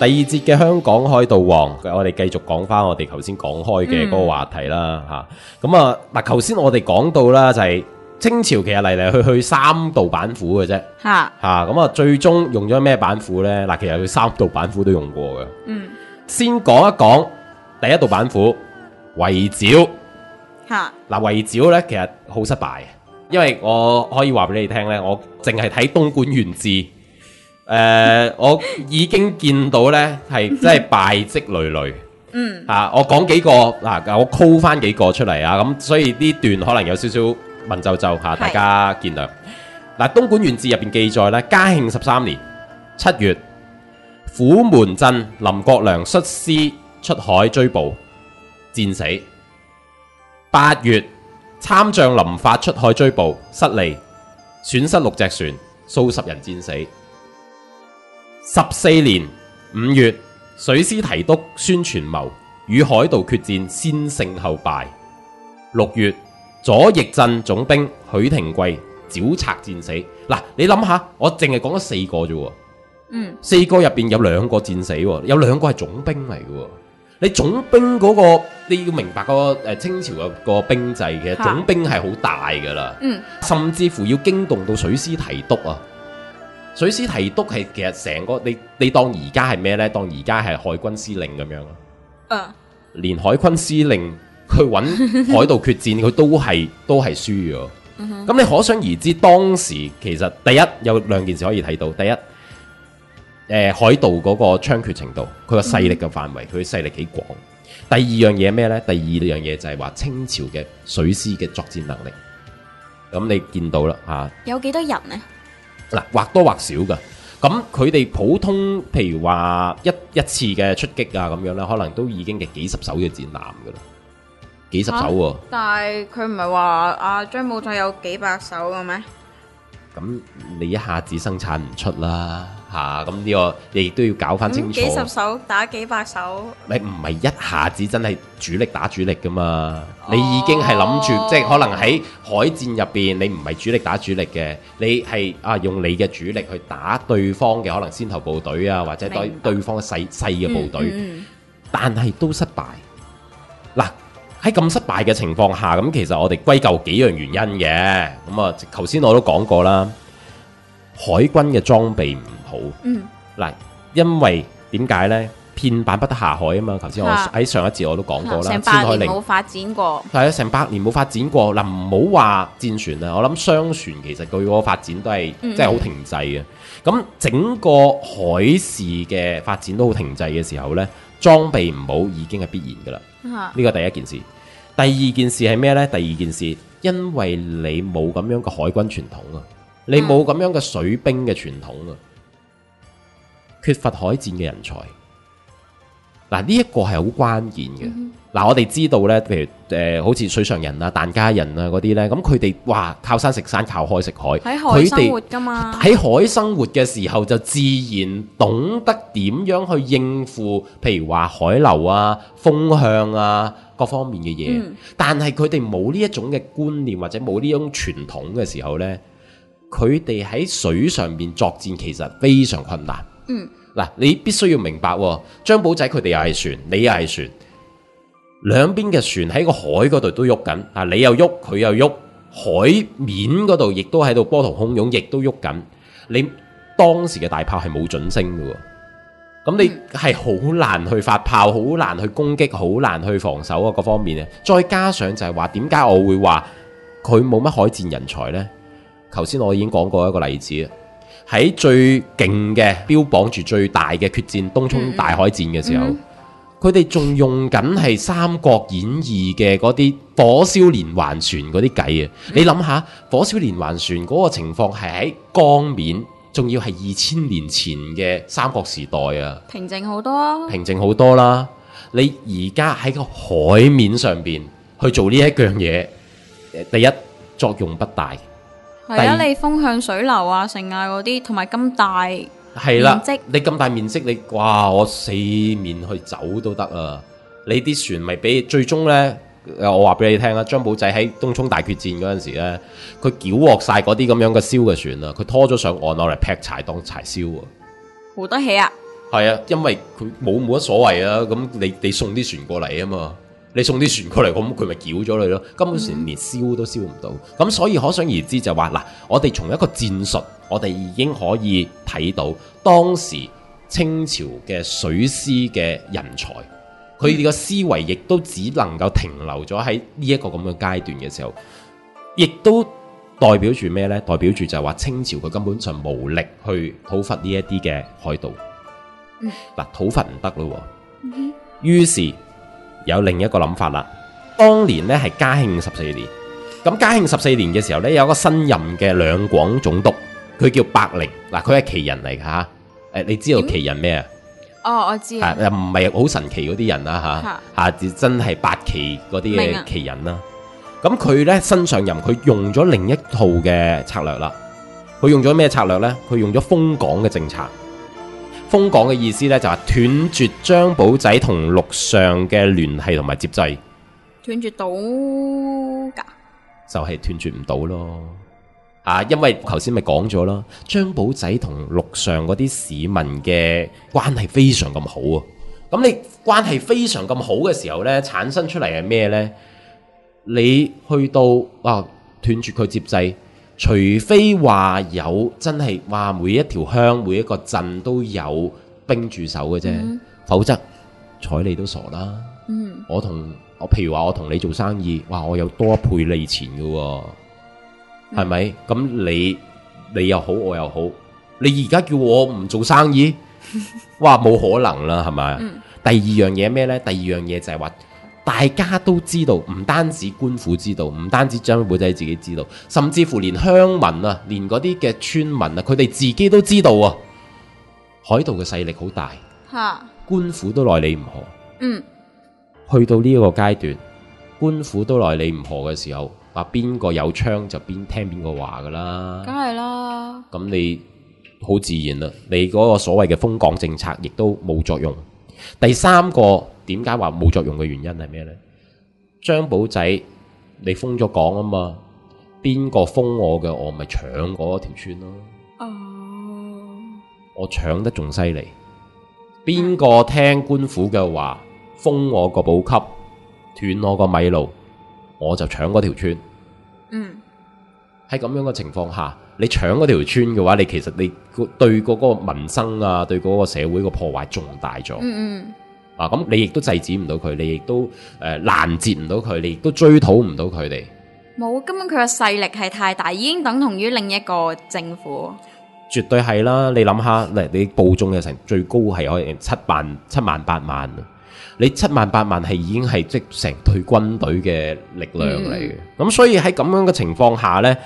第二節嘅香港海盜王，我哋繼續講翻我哋頭先講開嘅嗰個話題啦嚇。咁啊嗱，頭先我哋講到啦，就係清朝其實嚟嚟去去3道板斧嘅啫嚇。咁啊，最終用咗咩板斧呢？嗱，其實佢3道板斧都用過嘅。先講一講第一道板斧圍剿嚇。嗱，圍剿呢其實好失敗嘅，因為我可以話俾你聽呢，我淨係睇東莞縣志。我已經見到呢係真係敗績累累。我講幾個嗱，我 call 翻幾個出嚟啊，咁所以呢段可能有少少文縐縐嚇，大家見諒。嗱，東莞縣志入邊記載呢，嘉慶13年7月，虎門鎮林國良率師出海追捕，戰死。8月，參將林發出海追捕，失利，損失6隻船，數十人戰死。14年5月，水師提督孫傳謀與海盜決戰，先勝後敗。6月，左翼鎮總兵許廷貴剿賊戰死。嗱，你諗下，我淨係講咗4個啫，4個入邊有2個戰死，有2個係總兵嚟嘅。你總兵嗰個你要明白嗰個清朝嘅個兵制嘅總兵係好大噶啦，甚至乎要驚動到水師提督啊。水師提督係其實成個你當而家係咩呢？當而家係海軍司令咁樣咯。連海軍司令佢揾海盜決戰，佢都係輸咗。咁你可想而知，當時其實第一有2件事可以睇到。第一，海盜嗰個猖獗程度，佢個勢力嘅範圍，佢勢力幾廣。第二樣嘢咩呢？第二樣嘢就係話清朝嘅水師嘅作戰能力。咁你見到啦嚇， 有幾多人呢？ 嗱，或多或少噶，咁佢哋普通譬如話一次嘅出擊啊咁樣咧，可能都已經嘅幾十艘嘅戰艦噶啦，幾十艘喎。 但係佢唔係話阿張寶仔有幾百艘嘅咩？ 咁你一下子生產唔出啦嚇，咁呢個你亦都要搞翻清楚。 幾十艘打幾百艘， 你唔係一下子真係主力打主力噶嘛？你已經係諗住，即係可能喺海戰入邊，你唔係主力打主力嘅，你係用你嘅主力去打對方嘅可能先頭部隊啊，或者對方細嘅部隊，但係都失敗。嗱，喺咁失敗嘅情況下，咁其實我哋歸咎幾樣原因嘅。咁啊，頭先我都講過啦，海軍嘅裝備唔好。嗱，因為點解呢？片板不得下海啊嘛。頭先我喺上一節我都講過啦， 成100年冇發展過。係啊，成100年冇發展過。嗱，唔好話戰船啊，我諗商船其實佢嗰個發展都係即係好停滯嘅。咁整個海事嘅發展都好停滯嘅時候呢，裝備唔好已經係必然噶啦。呢個第一件事。第二件事係咩呢？第二件事，因為你冇咁樣嘅海軍傳統啊，你冇咁樣嘅水兵嘅傳統啊，缺乏海戰嘅人才。嗱，呢一個係好關鍵嘅。嗱，我哋知道呢，譬如好似水上人啊、疍家人啊嗰啲呢，咁佢哋哇靠山食山，靠海食海， 喺海生活噶嘛。 喺海生活嘅時候就自然懂得點樣去應付，譬如話海流啊、風向啊各方面嘅嘢。但係佢哋冇呢一種嘅觀念或者冇呢種傳統嘅時候呢，佢哋喺水上面作戰其實非常困難。嗱，你必須要明白，張寶仔佢哋又係船，你又係船，兩邊嘅船喺個海嗰度都喐緊，啊，你又喐，佢又喐，海面嗰度亦都喺度波濤洶湧，亦都喐緊。你當時嘅大炮係冇準星嘅，咁你係好難去發炮，好難去攻擊，好難去防守啊，各方面嘅。再加上就係話，點解我會話佢冇乜海戰人才呢？頭先我已經講過一個例子。喺最勁嘅標榜住最大嘅決戰東涌大海戰嘅時候，佢哋仲用緊係《三國演義》嘅嗰啲火燒連環船嗰啲計啊！你諗下，火燒連環船嗰個情況係喺江面，仲要係2000年前嘅三國時代啊！ 平靜好多啊！ 平靜好多啦！你而家喺個海面上邊去做呢一樣嘢，第一作用不大。 係啊，你風向水流啊、剩啊嗰啲，同埋咁大面積， 你咁大面積，你哇，我四面去走都得啊！你啲船咪俾最終呢？我話俾你聽啊，張寶仔喺東涌大決戰嗰陣時呢，佢繳獲晒嗰啲咁樣嘅燒嘅船啊，佢拖咗上岸攞嚟劈柴當柴燒啊！ 好得起啊！ 係啊，因為佢冇乜所謂啊，咁你送啲船過嚟啊嘛，你送啲船過嚟，咁佢咪繳咗你咯，根本上連燒都燒唔到，咁所以可想而知就話嗱，我哋從一個戰術，我哋已經可以睇到當時清朝嘅水師嘅人才，佢哋嘅思維亦都只能夠停留咗喺呢一個咁嘅階段嘅時候，亦都代表住咩呢？代表住就係話清朝佢根本上無力去討伐呢一啲嘅海盜。嗱，討伐唔得咯，於是有另一個諗法啦。當年呢係嘉慶14年，咁嘉慶14年嘅時候呢，有一個新任嘅兩廣總督，佢叫伯陵。嗱，佢係旗人嚟㗎吓。你知道旗人咩啊？哦，我知，又唔係好神奇嗰啲人啦吓，真係八旗嗰啲嘅旗人啦。咁佢呢新上任，佢用咗另一套嘅策略啦。佢用咗咩策略呢？佢用咗封港嘅政策。封港嘅意思呢，就係斷絕張保仔同陸上嘅聯繫同埋接濟。斷絕到㗎？就係斷絕唔到咯。因為頭先咪講咗啦，張保仔同陸上嗰啲市民嘅關係非常咁好啊。咁你關係非常咁好嘅時候呢，產生出嚟係咩呢？你去到斷絕佢接濟，除非話有真係話每一條鄉每一個鎮都有兵駐守嘅啫，否則睬你都傻啦。我譬如話我同你做生意，我有多一倍利錢嘅喎。係咪？咁你又好，我又好，你而家叫我唔做生意，冇可能啦，係咪？第二樣嘢咩呢？第二樣嘢就係話，大家都知道，唔單止官府知道，唔單止張保仔自己知道，甚至乎連鄉民啊，連嗰啲嘅村民啊，佢哋自己都知道啊。海盜嘅勢力好大，官府都奈你唔何。去到呢一個階段，官府都奈你唔何嘅時候。話邊個有槍就聽邊個話噶啦，梗係啦。咁你好自然啦，你嗰個所謂嘅封港政策亦都冇作用。第三個點解話冇作用嘅原因係咩呢？張保仔你封咗港啊嘛，邊個封我嘅，我咪搶嗰條村咯。我搶得仲犀利，邊個聽官府嘅話，封我個補給，斷我個米路，我就搶嗰條村。喺咁樣嘅情況下，你搶嗰條村嘅話，你其實你對嗰個民生啊，對嗰個社會個破壞仲大咗。咁你亦都制止唔到佢，你亦都攔截唔到佢，你亦都追討唔到佢哋。冇，根本佢嘅勢力係太大，已經等同於另一個政府。絕對係啦，你諗下，你暴眾嘅成最高係可以7萬8萬。你7萬8萬係已經係即成隊軍隊嘅力量嚟嘅，咁所以喺咁樣嘅情況下呢，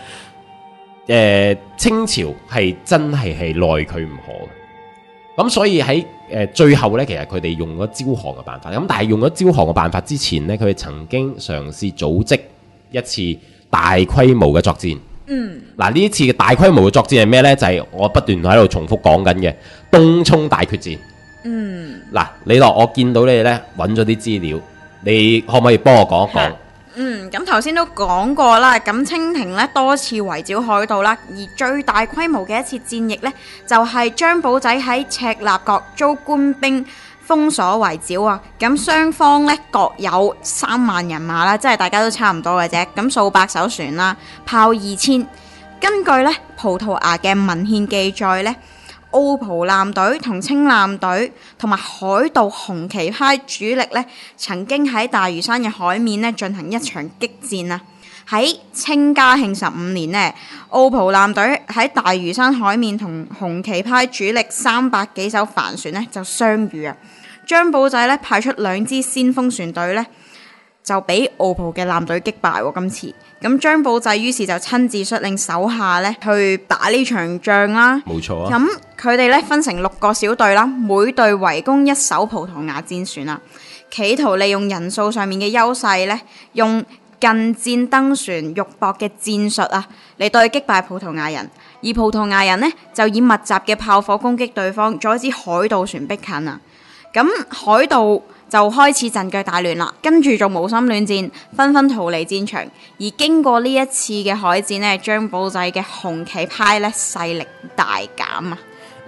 清朝係真係奈佢唔何。咁所以喺最後呢，其實佢哋用咗招降嘅辦法。咁但係用咗招降嘅辦法之前呢，佢哋曾經嘗試組織一次大規模嘅作戰。嗱，呢一次嘅大規模嘅作戰係咩呢？就係我不斷喺度重複講緊嘅東涌大決戰。嗱，李樂，我見到你哋咧揾咗啲資料，你可唔可以幫我講一講？咁頭先都講過啦，咁清廷咧多次圍剿海盜啦，而最大規模嘅一次戰役呢，就係張保仔喺赤鱲角遭官兵封鎖圍剿啊！咁雙方呢各有3萬人馬啦，即係大家都差唔多嘅啫。咁數百艘船啦，炮2000。根據呢葡萄牙嘅文獻記載呢，澳葡艦隊同清艦隊同埋海盜紅旗派主力呢，曾經喺大嶼山嘅海面呢進行一場激戰啊！喺清嘉慶15年呢，澳葡艦隊喺大嶼山海面同紅旗派主力300幾艘帆船呢就相遇啊！張保仔呢派出2支先鋒船隊呢，就俾澳葡嘅艦隊擊敗喎。今次咁張保仔於是就親自率領手下呢去打呢場仗啦。冇錯啊！咁佢哋呢分成6個小隊啦，每隊圍攻1艘葡萄牙戰船啊，企圖利用人數上面嘅優勢呢，用近戰登船肉搏嘅戰術啊嚟對擊敗葡萄牙人，而葡萄牙人呢，就以密集嘅炮火攻擊對方，阻止海盜船逼近啊！咁海盜就開始陣腳大亂啦，跟住就無心戀戰，紛紛逃離戰場。而經過呢一次嘅海戰呢，張保仔嘅紅旗派呢勢力大減啊！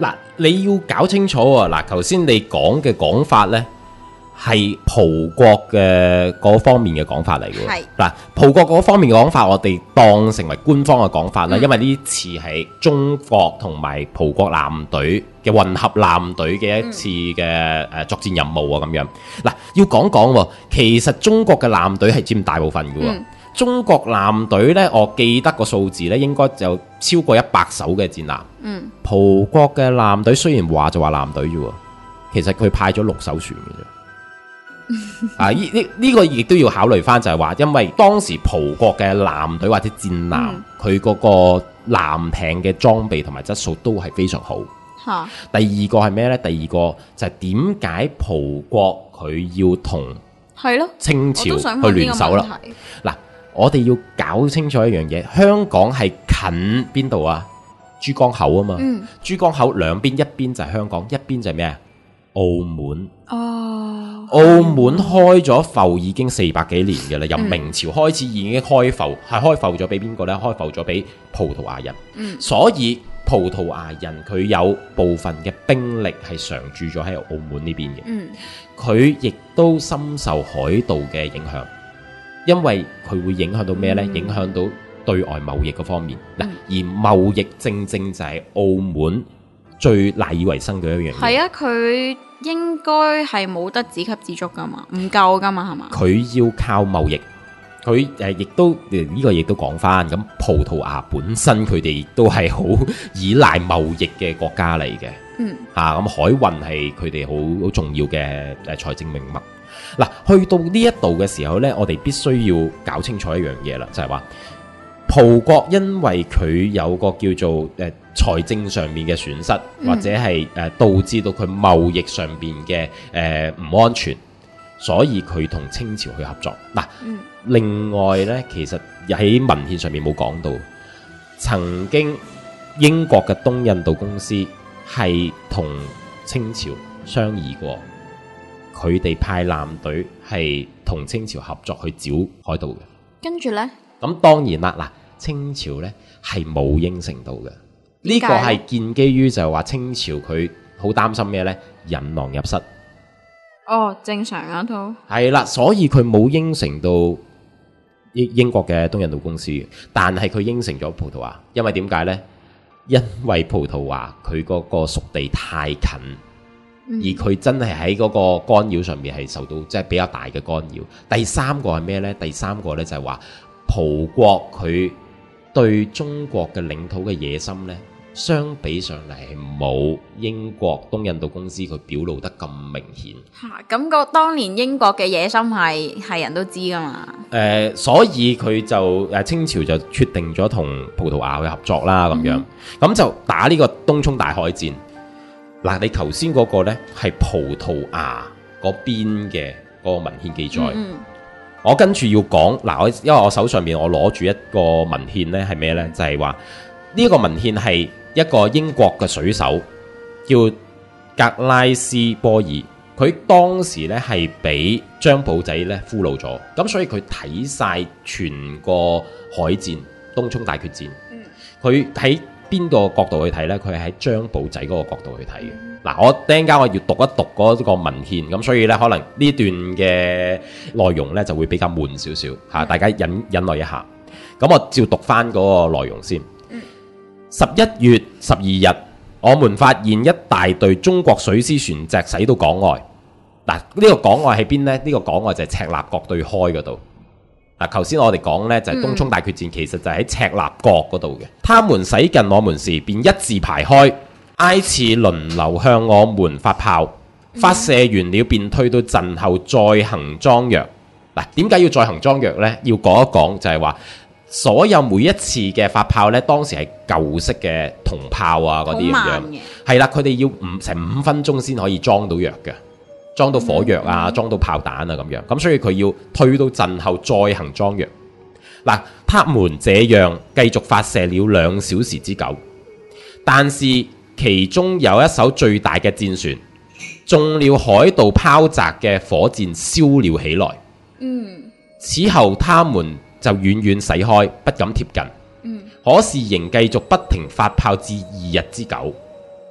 嗱，你要搞清楚喎。嗱，頭先你講嘅講法呢，係葡國嘅嗰方面嘅講法嚟嘅。 係嗱，葡國嗰方面嘅講法，我哋當成為官方嘅講法啦。因為呢次係中國同埋葡國艦隊嘅混合艦隊嘅一次嘅作戰任務啊，咁樣。嗱，要講講喎，其實中國嘅艦隊係佔大部分嘅喎。中國艦隊呢，我記得個數字呢，應該就超過100艘嘅戰艦。葡國嘅艦隊雖然話就話艦隊啫喎，其實佢派咗6艘船嘅啫。啊，呢個亦都要考慮翻，就係話，因為當時葡國嘅艦隊或者戰艦，佢嗰個艦艇嘅裝備同埋質素都係非常好。第二個係咩呢？第二個就係點解葡國佢要同清朝去聯手啦？嗱，我哋要搞清楚一樣嘢，香港係近邊度啊？珠江口啊嘛，珠江口兩邊，一邊就係香港，一邊就係咩啊？澳門。澳門開咗埠已經400幾年嘅啦，由明朝開始已經開埠，係開埠咗俾邊個呢？開埠咗俾葡萄牙人。所以葡萄牙人佢有部分嘅兵力係常駐咗喺澳門呢邊嘅。佢亦都深受海盜嘅影響。因為佢會影響到咩呢？影響到對外貿易嗰方面嗱，而貿易正正就係澳門最賴以為生嘅一樣嘢。係啊， 佢應該係冇得自給自足噶嘛，唔夠噶嘛，係嘛？ 佢要靠貿易，佢亦都呢個亦都講翻咁，葡萄牙本身佢哋亦都係好依賴貿易嘅國家嚟嘅。咁海運係佢哋好重要嘅財政命脈。嗱，去到呢一度嘅時候呢，我哋必須要搞清楚一樣嘢啦，就係話葡國因為佢有個叫做財政上面嘅損失，或者係導致到佢貿易上面嘅唔安全，所以佢同清朝去合作。嗱，另外呢，其實喺文獻上面冇講到，曾經英國嘅東印度公司係同清朝商議過。佢哋派艦隊係同清朝合作去剿海盜嘅， 跟住呢， 咁當然啦，嗱，清朝呢係冇應承到嘅，呢個係建基於就係話清朝佢好擔心咩呢？引狼入室。 正常啊都係啦，所以佢冇應承到英國嘅東印度公司，但係佢應承咗葡萄牙，因為點解呢？因為葡萄牙佢嗰個屬地太近。而佢真係喺嗰個干擾上面係受到即係比較大嘅干擾。第三個係咩呢？第三個呢就係話葡國佢對中國嘅領土嘅野心呢，相比上嚟係冇英國東印度公司佢表露得咁明顯。 咁個當年英國嘅野心係人都知噶嘛？ 所以佢就清朝就決定咗同葡萄牙去合作啦，咁樣咁就打呢個東涌大海戰。嗱，你頭先嗰個呢係葡萄牙嗰邊嘅嗰個文獻記載，我跟住要講嗱，因為我手上面我攞住一個文獻呢係咩呢？就係話呢個文獻係一個英國嘅水手叫格拉斯波爾，佢當時呢係俾張保仔呢俘虜咗，咁所以佢睇晒全個海戰東涌大決戰，佢喺邊個角度去睇呢？佢係喺張保仔嗰個角度去睇嘅。嗱，我陣間我要讀一讀嗰個文獻，咁所以呢，可能呢段嘅內容呢就會比較悶少少嚇，大家忍耐一下。咁我照讀翻嗰個內容先。11月12日，我們發現一大隊中國水師船隻駛到港外。嗱，呢個港外喺邊呢？呢個港外就係赤鱲角對開嗰度。嗱，頭先我哋講呢，就係東涌大決戰，其實就喺赤鱲角嗰度嘅。他們駛近我們時，便一字排開，挨次輪流向我們發炮，發射完了便退到陣後再行裝藥。嗱，點解要再行裝藥呢？要講一講，就係話所有每一次嘅發炮呢，當時係舊式嘅銅炮啊，嗰啲咁樣，係啦，佢哋要成5分鐘先可以裝到藥嘅。裝到火藥啊，裝到炮彈啊咁樣，咁所以佢要退到陣後再行裝藥。嗱，他們這樣繼續發射了2小時之久，但是其中有一艘最大嘅戰船中了海盜拋擲嘅火箭燒了起來。此後他們就遠遠駛開，不敢貼近。可是仍繼續不停發炮至2日之久。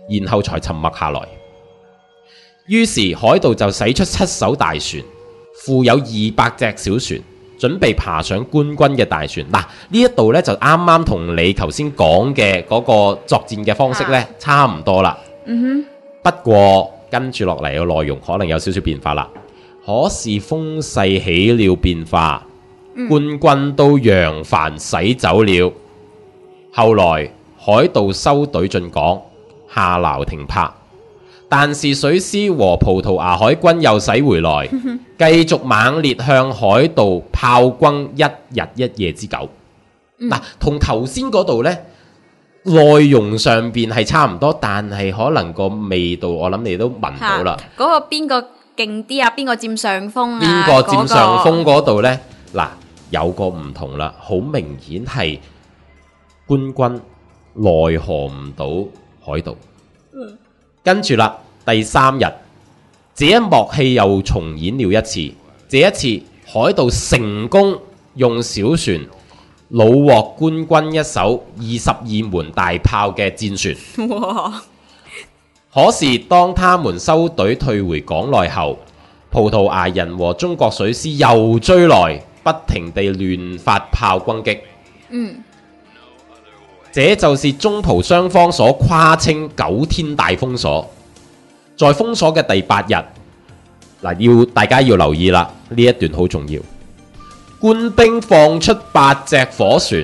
然後才沉默下來。於是海盜就使出7艘大船，附有200隻小船，準備爬上官軍嘅大船。嗱，呢一度呢，就啱啱同你頭先講嘅嗰個作戰嘅方式呢，差唔多啦。不過跟住落嚟嘅內容可能有少少變化啦。可是風勢起了變化，官軍都揚帆駛走了。後來海盜收隊進港，下錨停泊，但是水師和葡萄牙海軍又駛回來，繼續猛烈向海盜炮轟1日1夜之久。嗱，同頭先嗰度呢，內容上邊係差唔多，但係可能個味道我諗你都聞到啦。 嗰個邊個勁啲啊？邊個佔上風啊？ 邊個佔上風嗰度呢？嗱，有個唔同啦，好明顯係官軍奈何唔到海盜。跟住啦，第3日，這一幕戲又重演了一次。這一次，海盜成功用小船虜獲官軍一艘22門大炮嘅戰船。 哇！ 可是當他們收隊退回港內後，葡萄牙人和中國水師又追來，不停地亂發炮轟擊。這就是中葡雙方所誇稱9天大封鎖。在封鎖嘅第8日，大家要留意啦，呢一段好重要。官兵放出8隻火船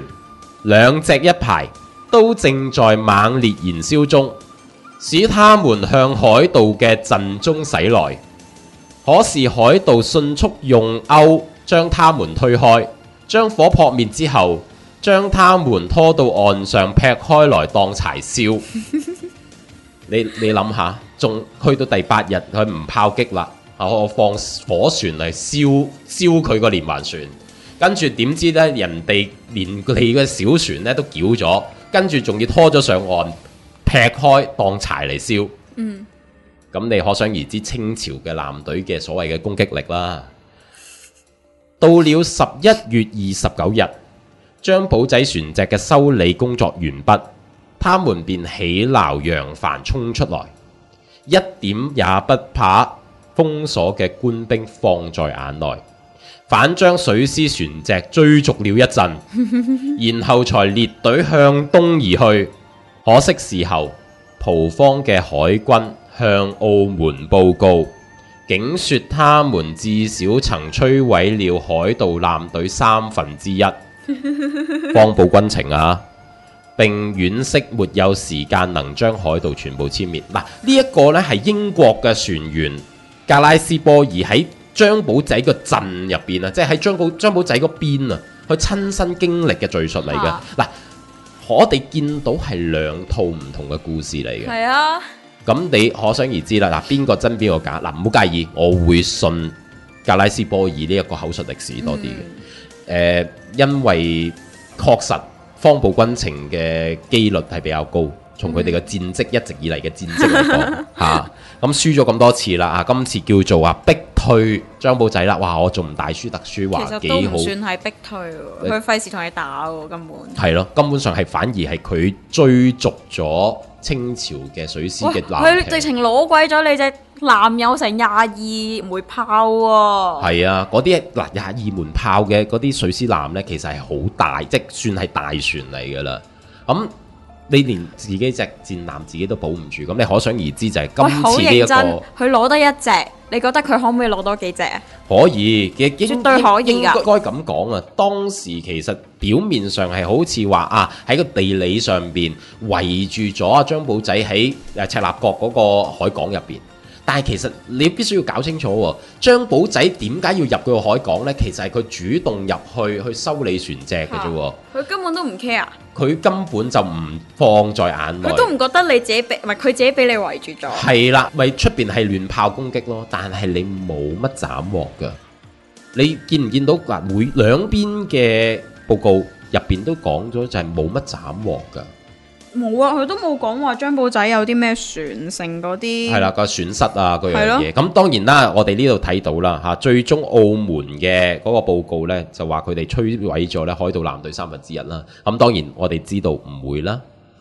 ，2隻一排，都正在猛烈燃燒中，使他們向海盜嘅陣中駛來。可是海盜迅速用鈎將他們推開，將火撲滅之後，將他們拖到岸上劈開來當柴燒。你諗下，仲去到第8日佢唔炮擊啦，我放火船嚟燒佢個連環船，跟住點知呢？人哋連你嘅小船呢都繳咗，跟住仲要拖咗上岸劈開當柴嚟燒。咁你可想而知清朝嘅艦隊嘅所謂嘅攻擊力啦。到了11月29日，張保仔船隻嘅修理工作完畢，他們便起錨揚帆衝出來，一點也不把封鎖嘅官兵放在眼內，反將水師船隻追逐了一陣，然後才列隊向東而去。可惜時候，葡方嘅海軍向澳門報告，竟說他們至少曾摧毀了海盜艦隊1/3，方報軍情啊！並惋惜沒有時間能將海盜全部殲滅。嗱，呢一個呢係英國嘅船員格拉斯波爾喺張保仔個陣入邊啊，即係喺張保仔嗰邊啊，佢親身經歷嘅敘述嚟嘅。嗱，我哋見到係2套唔同嘅故事嚟嘅。係啊。咁你可想而知啦。嗱，邊個真邊個假？嗱，唔好介意，我會信格拉斯波爾呢一個口述歷史多啲嘅。因為確實方報軍情嘅機率係比較高，從佢哋嘅戰績一直以嚟嘅戰績嚟講嚇，咁輸咗咁多次啦，今次叫做逼退張保仔啦，哇！我仲唔大輸特輸，話幾好， 其實都唔算係逼退喎，佢費事同你打喎，根本係咯，根本上係反而係佢追逐咗清朝嘅水師嘅艦艇， 佢直情攞鬼咗你隻艦有成22枚炮喎。 係啊，嗰啲22門炮嘅嗰啲水師艦呢，其實係好大，即係算係大船嚟噶啦。咁你連自己隻戰艦自己都保唔住，咁你可想而知就係今次呢一個， 佢攞得一隻，你覺得佢可唔可以攞多幾隻啊？ 可以， 絕對可以㗎。 應該咁講啊！當時其實表面上係好似話喺個地理上邊圍住咗張保仔喺赤鱲角嗰個海港入邊。但係其實你必須要搞清楚喎，張保仔點解要入佢個海港呢？其實係佢主動入去修理船隻嘅啫喎。 佢根本都唔 care， 佢根本就唔放在眼內。 佢都唔覺得你自己俾，唔係佢自己俾你圍住咗。 係啦，咪出邊係亂炮攻擊咯，但係你冇乜斬獲㗎。你見唔見到嗱？每兩邊嘅報告入邊都講咗，就係冇乜斬獲㗎。 冇啊，佢都冇講話張保仔有啲咩船剩嗰啲， 係啦，個損失啊嗰樣嘢。咁當然啦，我哋呢度睇到啦嚇，最終澳門嘅嗰個報告呢，就話佢哋摧毀咗咧海盜艦隊1/3啦。咁當然我哋知道唔會啦。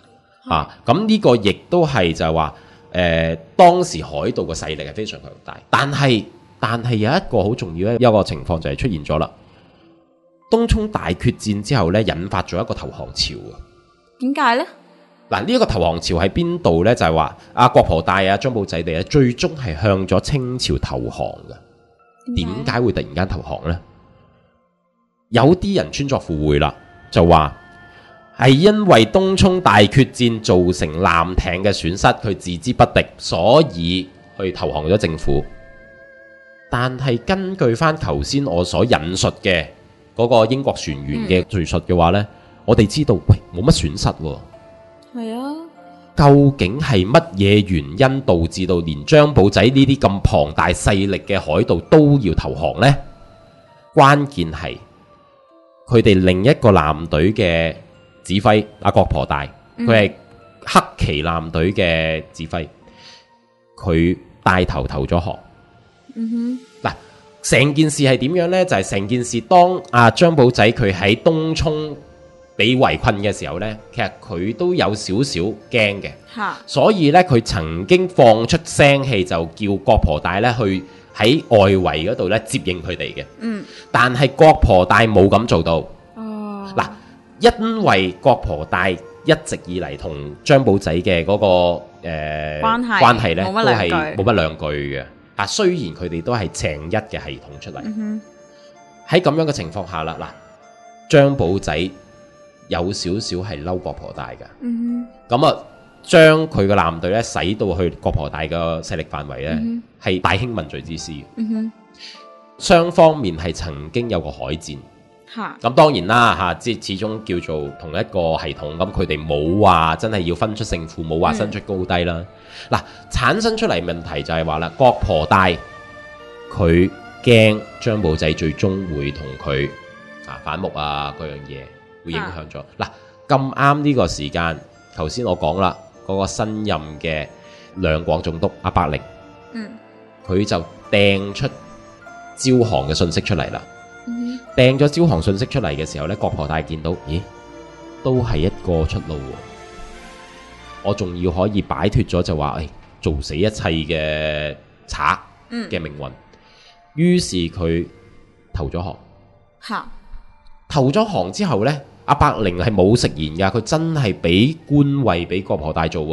咁呢個亦都係就係話當時海盜嘅勢力係非常強大，但係有一個好重要嘅一個情況就係出現咗啦。東涌大決戰之後呢，引發咗一個投降潮啊。點解呢？ 嗱，呢一個投降潮喺邊度呢？就係話阿郭婆帶啊、張保仔哋最終係向咗清朝投降嘅。點解會突然間投降呢？有啲人穿鑿附會啦，就話係因為東涌大決戰造成艦艇嘅損失，佢自知不敵，所以去投降咗政府。但係根據翻頭先我所引述嘅嗰個英國船員嘅敘述嘅話呢，我哋知道喂冇乜損失喎。係啊，究竟係乜嘢原因導致到連張保仔呢啲咁龐大勢力嘅海盜都要投降呢？關鍵係佢哋另一個艦隊嘅指揮阿郭婆帶，佢係黑旗艦隊嘅指揮，佢帶頭投咗降。嗱，成件事係點樣呢？就係成件事當阿張保仔佢喺東涌被圍困嘅時候呢，其實佢都有少少驚嘅，所以呢，佢曾經放出聲氣，就叫郭婆帶呢去喺外圍嗰度呢接應佢哋嘅。但係郭婆帶冇咁做到。嗱，因為郭婆帶一直以嚟同張保仔嘅嗰個關係呢都係冇乜兩句嘅。雖然佢哋都係正一嘅系統出嚟，喺咁樣嘅情況下啦，嗱，張保仔有少少係嬲郭婆帶噶，咁將佢嘅艦隊咧使到去郭婆帶嘅勢力範圍咧，係大興問罪之師。雙方面係曾經有個海戰，咁當然啦即係始終叫做同一個系統，咁佢哋冇話真係要分出勝負，冇話分出高低啦。嗱，產生出嚟問題就係話啦，郭婆帶佢驚張保仔最終會同佢反目啊，嗰樣嘢會影響咗。嗱，咁啱呢個時間，頭先我講啦，嗰個新任嘅兩廣總督阿百靈，佢就掟出招降嘅信息出嚟啦。掟咗招降信息出嚟嘅時候呢，郭婆帶見到，咦，都係一個出路喎。我仲要可以擺脫咗就話，做死一切嘅賊嘅命運。於是佢投咗降。投咗降之後呢，阿百靈係冇食言噶，佢真係俾官位俾郭婆帶做。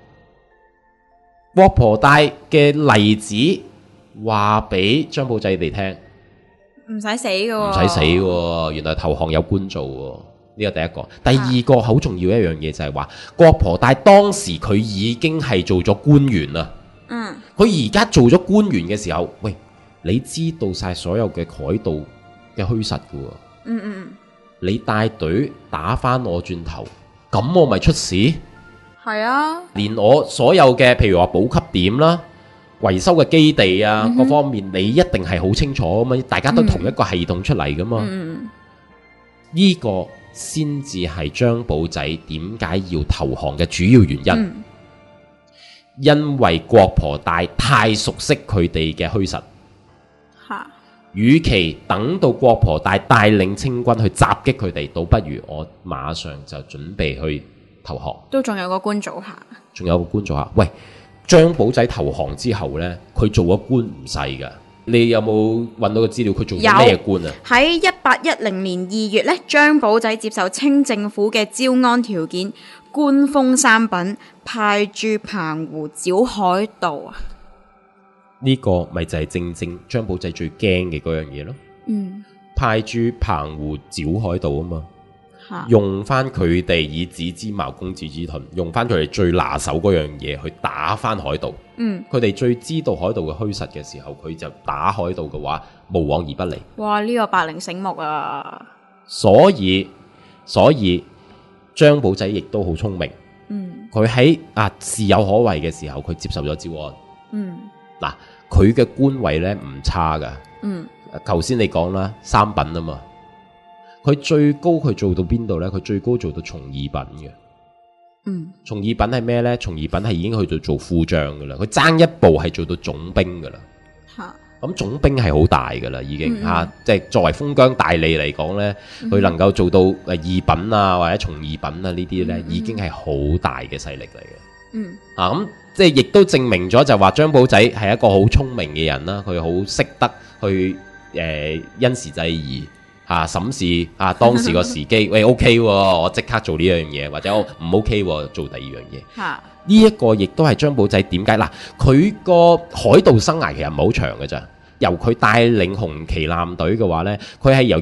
郭婆帶嘅例子話俾張保仔哋聽， 唔使死噶， 唔使死噶，原來投降有官做。呢個第一個，第二個好重要一樣嘢就係話，郭婆帶當時佢已經係做咗官員啦。佢而家做咗官員嘅時候，喂，你知道晒所有嘅海盜嘅虛實噶。你帶隊打翻我轉頭，咁我咪出事？係啊，連我所有嘅譬如話補給點啦、維修嘅基地啊，各方面你一定係好清楚啊嘛，大家都同一個系統出嚟噶嘛。呢個先至係張保仔點解要投降嘅主要原因。因為郭婆帶太熟悉佢哋嘅虛實，與其等到郭婆帶帶領清軍去襲擊佢哋，倒不如我馬上就準備去投降。都仲有個官做下，喂，張保仔投降之後呢，佢做咗官唔細噶。你有冇揾到個資料？佢做咗咩官啊？喺 1810年2月呢，張保仔接受清政府嘅招安條件，官封三品，派駐澎湖剿海盜啊！ 呢個咪就係正正張保仔最驚嘅嗰樣嘢咯。派駐澎湖剿海盜啊嘛，用翻佢哋以子之矛攻子之盾，用翻佢哋最拿手嗰樣嘢去打翻海盜。佢哋最知道海盜嘅虛實嘅時候，佢就打海盜嘅話無往而不利。哇！呢個百靈醒目啊！所以張保仔亦都好聰明。佢喺事有可為嘅時候，佢接受咗招安。嗱，佢嘅官位呢唔差噶。頭先你講啦，三品啊嘛。佢最高佢做到邊度呢？佢最高做到從二品嘅。從二品係咩呢？從二品係已經去到做副將噶啦，佢爭一步係做到總兵噶啦。 咁總兵係好大噶啦，已經即係作為封疆大吏嚟講呢，佢能夠做到二品啊或者從二品啊呢啲呢，已經係好大嘅勢力嚟嘅。咁即係亦都證明咗就話張寶仔係一個好聰明嘅人啦，佢好識得去因時制宜審視當時個時機，喂 OK 喎，我即刻做呢樣嘢，或者我唔 OK 喎，做第二樣嘢。呢一個亦都係張寶仔點解嗱，佢個海盜生涯其實唔係好長嘅咋。由佢帶領紅旗艦隊嘅話呢，佢係由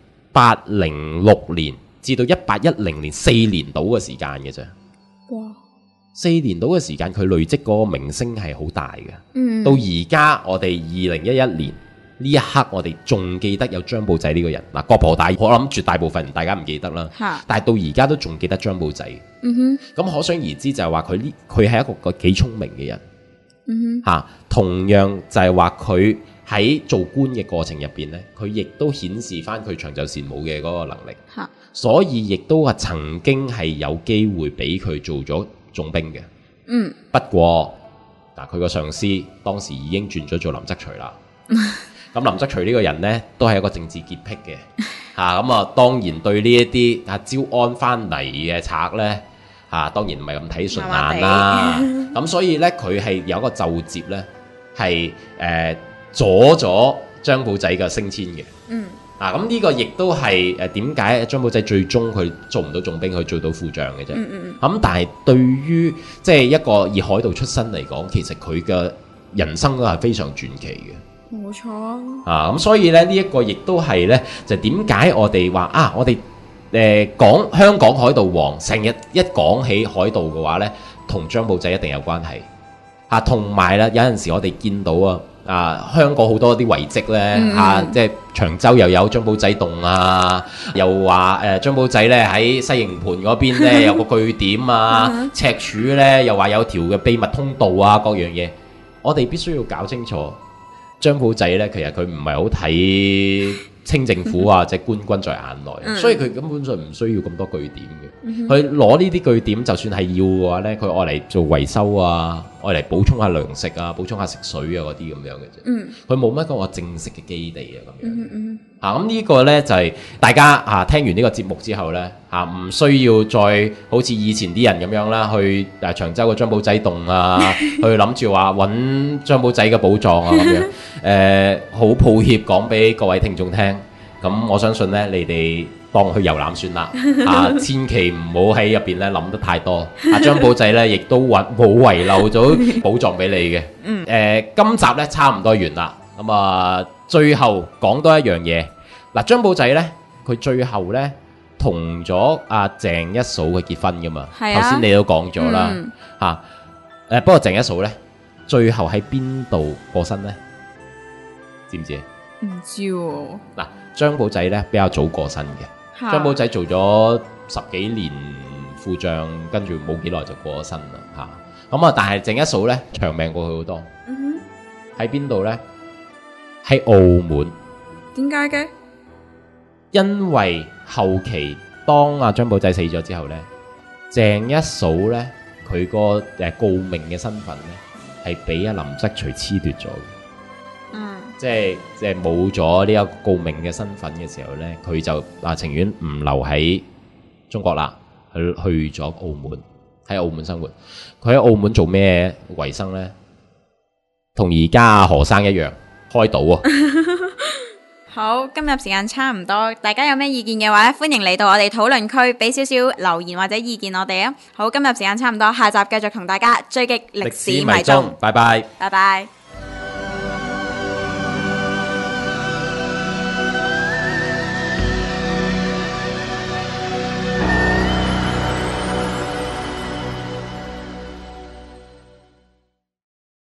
1806年至到1810年4年到嘅時間嘅啫。哇！4年到嘅時間，佢累積嗰個名聲係好大嘅。到而家我哋2011年呢一刻，我哋仲記得有張寶仔呢個人嗱。郭婆大，我諗絕大部分人大家唔記得啦，但係到而家都仲記得張寶仔。咁可想而知就係話佢係一個幾聰明嘅人。同樣就係話佢喺做官嘅過程入邊呢，佢亦都顯示翻佢長袖善舞嘅嗰個能力，所以亦都係曾經係有機會俾佢做咗總兵嘅。不過嗱，佢個上司當時已經轉咗做林則徐啦。咁林則徐呢個人呢，都係一個政治潔癖嘅，咁當然對呢一啲招安翻嚟嘅賊呢，當然唔係咁睇順眼啦。咁所以呢，佢係有一個奏摺呢，係阻咗張寶仔嘅升遷嘅。咁呢個亦都係點解張寶仔最終佢做唔到總兵，佢做到副將嘅啫。咁但係對於即係一個以海盜出身嚟講，其實佢嘅人生都係非常傳奇嘅。 冇錯。 咁所以咧呢一個亦都係咧，就點解我哋話我哋講香港海盜王，成日一講起海盜嘅話咧，同張寶仔一定有關係。同埋咧有陣時我哋見到香港好多啲遺跡咧，即係長洲又有張寶仔洞啊，又話張寶仔咧喺西營盤嗰邊咧有個據點啊，赤柱咧又話有條嘅秘密通道啊，各樣嘢，我哋必須要搞清楚。張寶仔咧，其實佢唔係好睇清政府或者官軍在眼內，所以佢根本上唔需要咁多據點嘅。佢攞呢啲據點，就算係要嘅話咧，佢愛嚟做維修啊，愛嚟補充下糧食啊，補充下食水啊嗰啲咁樣嘅啫。佢冇乜個正式嘅基地啊咁樣。咁呢個咧就係大家聽完呢個節目之後咧唔需要再好似以前啲人咁樣啦，去長洲嘅張寶仔洞啊，去諗住話揾張寶仔嘅寶藏啊咁樣。好抱歉講俾各位聽眾聽，咁我相信咧你哋當去遊覽算啦。千祈唔好喺入邊咧諗得太多。張寶仔咧亦都冇遺漏咗寶藏俾你嘅。今集咧差唔多完啦。咁最後講多一樣嘢。張寶仔咧，佢最後咧同咗鄭一嫂佢結婚噶嘛。頭先你都講咗啦。不過鄭一嫂咧，最後喺邊度過身咧？知唔知？ 唔知喎。 張寶仔咧比較早過身嘅。張寶仔做咗10幾年副將，跟住冇幾耐就過咗身啦。但係鄭一嫂咧長命過佢好多。喺邊度咧？喺澳門。點解嘅？因為後期當張寶仔死咗之後咧，鄭一嫂咧佢個誥命嘅身份咧係俾林則徐褫奪咗嘅。即係冇咗呢一個誥命嘅身份嘅時候咧，佢就情願唔留喺中國啦，去咗澳門，喺澳門生活。佢喺澳門做咩為生咧？同而家何生一樣，開賭啊！ 好，今日時間差唔多，大家有咩意見嘅話咧，歡迎嚟到我哋討論區俾少少留言或者意見我哋啊。好，今日時間差唔多，下集繼續同大家追擊歷史迷蹤。拜拜，拜拜。